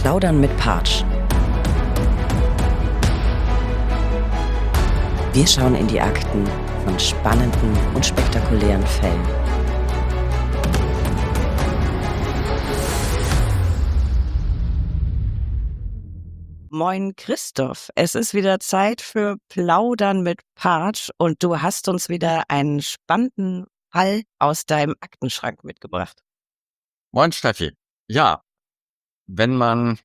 Plaudern mit Partsch. Wir schauen in die Akten von spannenden und spektakulären Fällen. Moin Christoph, es ist wieder Zeit für Plaudern mit Partsch und du hast uns wieder einen spannenden Fall aus deinem Aktenschrank mitgebracht. Moin Steffi. Ja, wenn man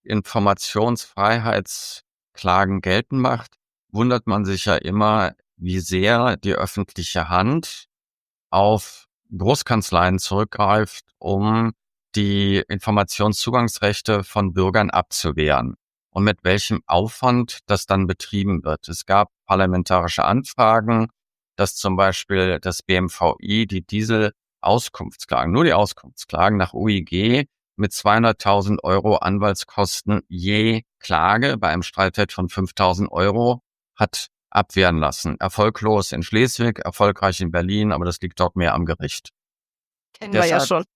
Informationsfreiheitsklagen geltend macht, wundert man sich ja immer, wie sehr die öffentliche Hand auf Großkanzleien zurückgreift, um die Informationszugangsrechte von Bürgern abzuwehren und mit welchem Aufwand das dann betrieben wird. Es gab parlamentarische Anfragen, dass zum Beispiel das BMVI die Dieselauskunftsklagen, nur die Auskunftsklagen nach UIG mit 200.000 € Anwaltskosten je Klage bei einem Streitwert von 5.000 € hat abwehren lassen. Erfolglos in Schleswig, erfolgreich in Berlin, aber das liegt dort mehr am Gericht. Kennen wir ja schon.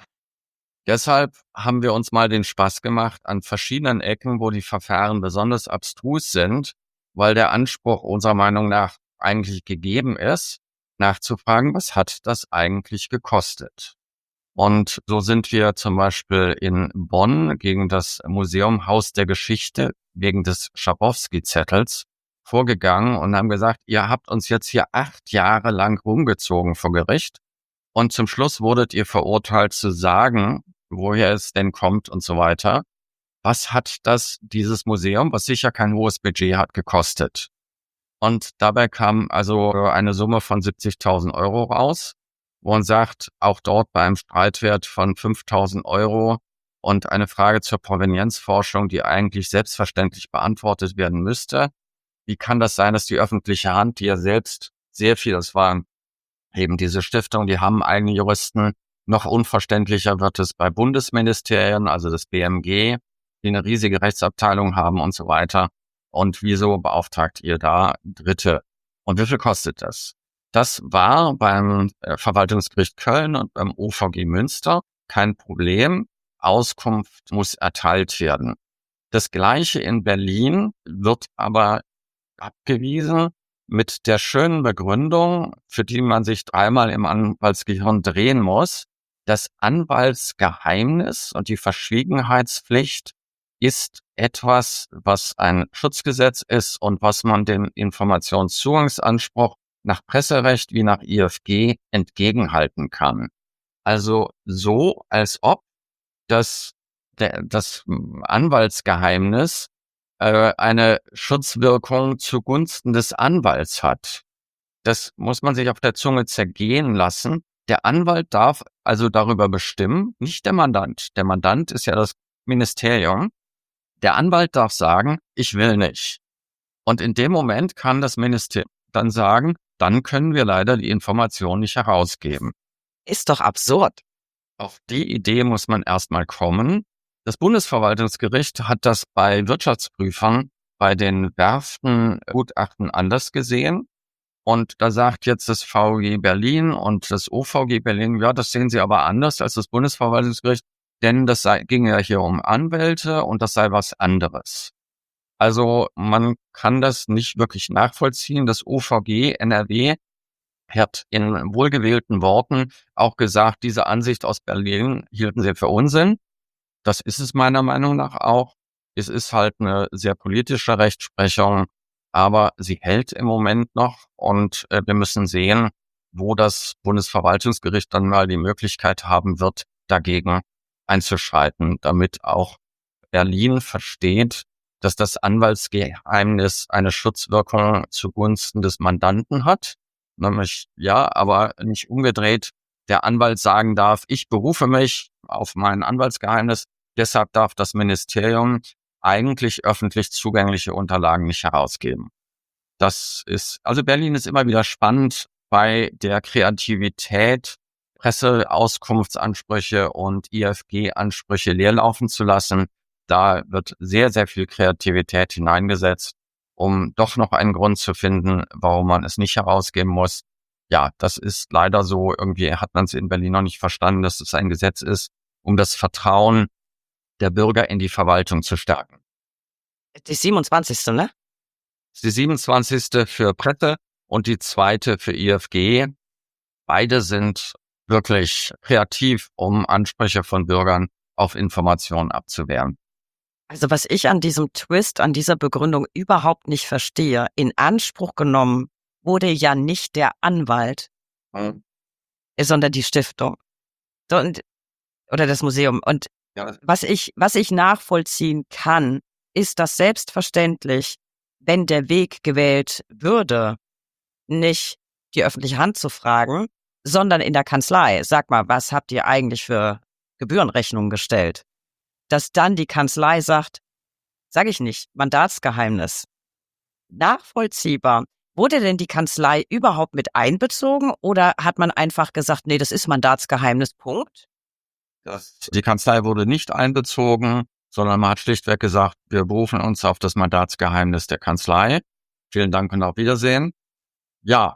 Deshalb haben wir uns mal den Spaß gemacht, an verschiedenen Ecken, wo die Verfahren besonders abstrus sind, weil der Anspruch unserer Meinung nach eigentlich gegeben ist, nachzufragen, was hat das eigentlich gekostet? Und so sind wir zum Beispiel in Bonn gegen das Museum Haus der Geschichte wegen des Schabowski-Zettels vorgegangen und haben gesagt, ihr habt uns jetzt hier 8 Jahre lang rumgezogen vor Gericht und zum Schluss wurdet ihr verurteilt zu sagen, woher es denn kommt und so weiter. Was hat dieses Museum, was sicher kein hohes Budget hat, gekostet? Und dabei kam also eine Summe von 70.000 € raus, wo man sagt, auch dort bei einem Streitwert von 5.000 € und eine Frage zur Provenienzforschung, die eigentlich selbstverständlich beantwortet werden müsste. Wie kann das sein, dass die öffentliche Hand, die ja selbst sehr viel, das waren eben diese Stiftung, die haben eigene Juristen, noch unverständlicher wird es bei Bundesministerien, also das BMG, die eine riesige Rechtsabteilung haben und so weiter. Und wieso beauftragt ihr da Dritte? Und wie viel kostet das? Das war beim Verwaltungsgericht Köln und beim OVG Münster kein Problem. Auskunft muss erteilt werden. Das Gleiche in Berlin wird aber abgewiesen mit der schönen Begründung, für die man sich dreimal im Anwaltsgehirn drehen muss. Das Anwaltsgeheimnis und die Verschwiegenheitspflicht ist etwas, was ein Schutzgesetz ist und was man dem Informationszugangsanspruch nach Presserecht wie nach IFG entgegenhalten kann. Also so, als ob das Anwaltsgeheimnis eine Schutzwirkung zugunsten des Anwalts hat. Das muss man sich auf der Zunge zergehen lassen. Der Anwalt darf also darüber bestimmen, nicht der Mandant. Der Mandant ist ja das Ministerium. Der Anwalt darf sagen, ich will nicht. Und in dem Moment kann das Ministerium dann sagen, dann können wir leider die Information nicht herausgeben. Ist doch absurd. Auf die Idee muss man erstmal kommen. Das Bundesverwaltungsgericht hat das bei Wirtschaftsprüfern bei den Werftengutachten anders gesehen. Und da sagt jetzt das VG Berlin und das OVG Berlin, ja, das sehen sie aber anders als das Bundesverwaltungsgericht, denn ging ja hier um Anwälte und das sei was anderes. Also man kann das nicht wirklich nachvollziehen. Das OVG NRW hat in wohlgewählten Worten auch gesagt, diese Ansicht aus Berlin hielten sie für Unsinn. Das ist es meiner Meinung nach auch. Es ist halt eine sehr politische Rechtsprechung, aber sie hält im Moment noch und wir müssen sehen, wo das Bundesverwaltungsgericht dann mal die Möglichkeit haben wird, dagegen einzuschreiten, damit auch Berlin versteht, dass das Anwaltsgeheimnis eine Schutzwirkung zugunsten des Mandanten hat. Nämlich, ja, aber nicht umgedreht, der Anwalt sagen darf, ich berufe mich auf mein Anwaltsgeheimnis, deshalb darf das Ministerium eigentlich öffentlich zugängliche Unterlagen nicht herausgeben. Also Berlin ist immer wieder spannend bei der Kreativität, Presseauskunftsansprüche und IFG-Ansprüche leerlaufen zu lassen. Da wird sehr, sehr viel Kreativität hineingesetzt, um doch noch einen Grund zu finden, warum man es nicht herausgeben muss. Ja, das ist leider so. Irgendwie hat man es in Berlin noch nicht verstanden, dass es ein Gesetz ist, um das Vertrauen der Bürger in die Verwaltung zu stärken. Die 27., ne? Die 27. für Presse und die 2. für IFG. Beide sind wirklich kreativ, um Ansprüche von Bürgern auf Informationen abzuwehren. Also was ich an diesem Twist, an dieser Begründung überhaupt nicht verstehe, in Anspruch genommen wurde ja nicht der Anwalt, sondern die Stiftung oder das Museum. Und was ich nachvollziehen kann, ist, dass selbstverständlich, wenn der Weg gewählt würde, nicht die öffentliche Hand zu fragen, sondern in der Kanzlei, sag mal, was habt ihr eigentlich für Gebührenrechnungen gestellt? Dass dann die Kanzlei sagt, sage ich nicht, Mandatsgeheimnis. Nachvollziehbar. Wurde denn die Kanzlei überhaupt mit einbezogen oder hat man einfach gesagt, nee, das ist Mandatsgeheimnis, Punkt? Die Kanzlei wurde nicht einbezogen, sondern man hat schlichtweg gesagt, wir berufen uns auf das Mandatsgeheimnis der Kanzlei. Vielen Dank und auf Wiedersehen. Ja,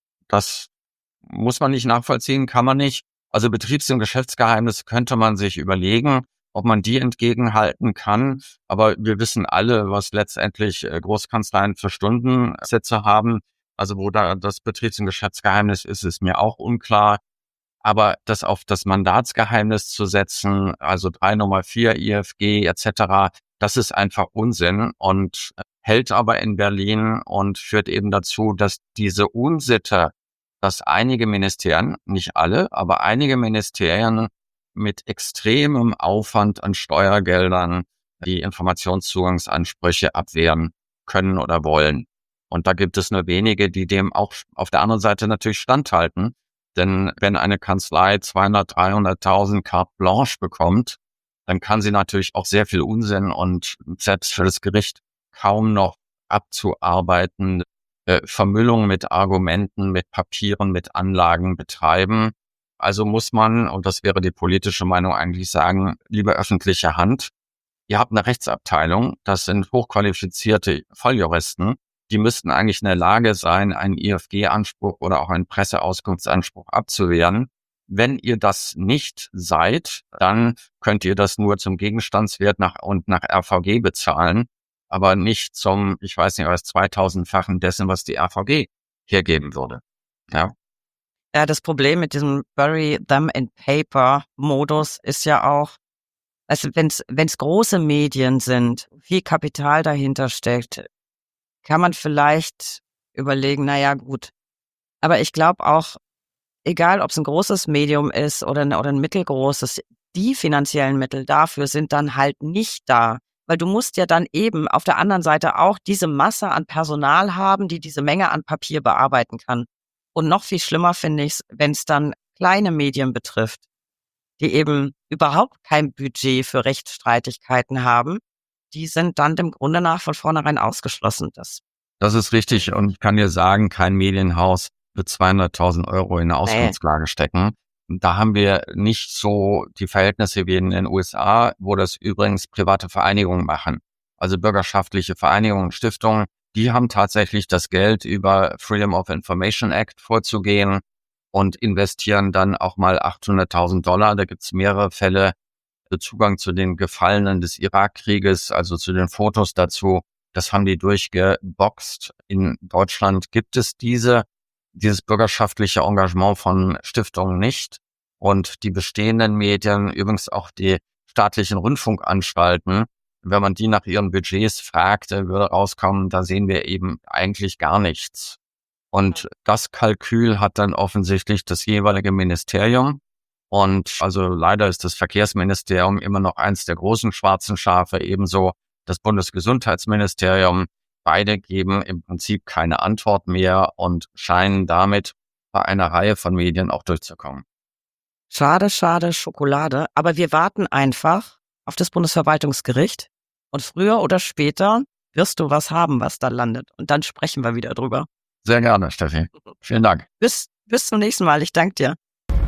das muss man nicht nachvollziehen, kann man nicht. Also Betriebs- und Geschäftsgeheimnisse könnte man sich überlegen, ob man die entgegenhalten kann. Aber wir wissen alle, was letztendlich Großkanzleien für Stundensätze haben. Also wo da das Betriebs- und Geschäftsgeheimnis ist mir auch unklar. Aber das auf das Mandatsgeheimnis zu setzen, also 3 Nummer 4 IFG etc., das ist einfach Unsinn und hält aber in Berlin und führt eben dazu, dass diese Unsitte, dass einige Ministerien, nicht alle, aber einige Ministerien mit extremem Aufwand an Steuergeldern die Informationszugangsansprüche abwehren können oder wollen. Und da gibt es nur wenige, die dem auch auf der anderen Seite natürlich standhalten. Denn wenn eine Kanzlei 200.000, 300.000 carte blanche bekommt, dann kann sie natürlich auch sehr viel Unsinn und selbst für das Gericht kaum noch abzuarbeiten, Vermüllung mit Argumenten, mit Papieren, mit Anlagen betreiben. Also muss man, und das wäre die politische Meinung, eigentlich sagen, liebe öffentliche Hand, ihr habt eine Rechtsabteilung, das sind hochqualifizierte Volljuristen, die müssten eigentlich in der Lage sein, einen IFG-Anspruch oder auch einen Presseauskunftsanspruch abzuwehren. Wenn ihr das nicht seid, dann könnt ihr das nur zum Gegenstandswert nach RVG bezahlen, aber nicht zum, ich weiß nicht, 2000-fachen dessen, was die RVG hergeben würde. Ja. Ja, das Problem mit diesem Bury them in paper Modus ist ja auch, also wenn's große Medien sind, viel Kapital dahinter steckt, kann man vielleicht überlegen, naja, gut. Aber ich glaube auch, egal ob es ein großes Medium ist oder ein mittelgroßes, die finanziellen Mittel dafür sind dann halt nicht da. Weil du musst ja dann eben auf der anderen Seite auch diese Masse an Personal haben, die diese Menge an Papier bearbeiten kann. Und noch viel schlimmer finde ich es, wenn es dann kleine Medien betrifft, die eben überhaupt kein Budget für Rechtsstreitigkeiten haben. Die sind dann dem Grunde nach von vornherein ausgeschlossen. Das ist richtig und ich kann dir sagen, kein Medienhaus wird 200.000 Euro in eine Auskunftsklage stecken. Da haben wir nicht so die Verhältnisse wie in den USA, wo das übrigens private Vereinigungen machen. Also bürgerschaftliche Vereinigungen, Stiftungen, die haben tatsächlich das Geld über Freedom of Information Act vorzugehen und investieren dann auch mal $800.000. Da gibt's mehrere Fälle. Zugang zu den Gefallenen des Irakkrieges, also zu den Fotos dazu, das haben die durchgeboxt. In Deutschland gibt es dieses bürgerschaftliche Engagement von Stiftungen nicht. Und die bestehenden Medien, übrigens auch die staatlichen Rundfunkanstalten, wenn man die nach ihren Budgets fragt, würde rauskommen, da sehen wir eben eigentlich gar nichts. Und das Kalkül hat dann offensichtlich das jeweilige Ministerium. Und also leider ist das Verkehrsministerium immer noch eins der großen schwarzen Schafe, ebenso das Bundesgesundheitsministerium. Beide geben im Prinzip keine Antwort mehr und scheinen damit bei einer Reihe von Medien auch durchzukommen. Schade, schade, Schokolade. Aber wir warten einfach auf das Bundesverwaltungsgericht und früher oder später wirst du was haben, was da landet. Und dann sprechen wir wieder drüber. Sehr gerne, Steffi. Vielen Dank. Bis zum nächsten Mal. Ich danke dir.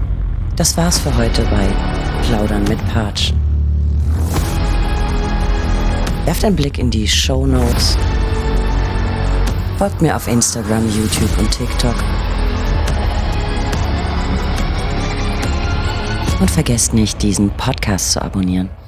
Das war's für heute bei Plaudern mit Patsch. Werft einen Blick in die Shownotes. Folgt mir auf Instagram, YouTube und TikTok. Und vergesst nicht, diesen Podcast zu abonnieren.